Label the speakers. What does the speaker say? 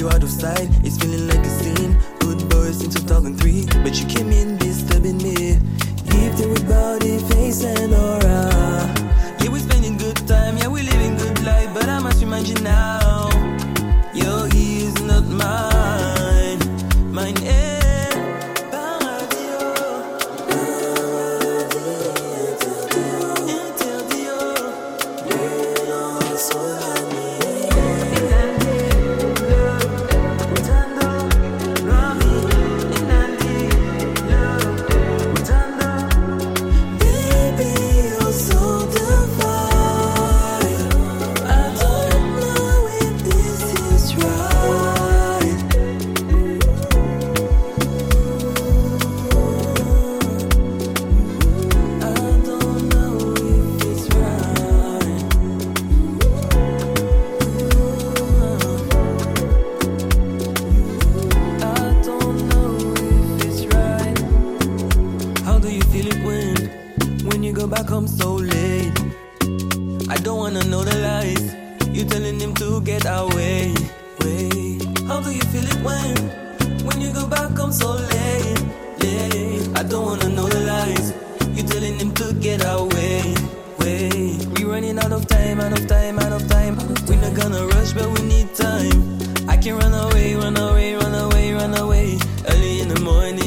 Speaker 1: you out of sight, it's feeling like a scene. Good boy since 2003, but you came in disturbing me. Gifted with body, face and aura. Yeah, we spending good time, yeah, we living good life, but I must remind you now, your he is not mine, mine is. When you go back home so late, I don't wanna know the lies. You telling him to get away. Wait, how do you feel it when you go back home so late? I don't wanna know the lies. You telling him to get away. Wait, we running out of time, out of time, out of time. We're not gonna rush, but we need time. I can run away, run away, run away, run away. Early in the morning.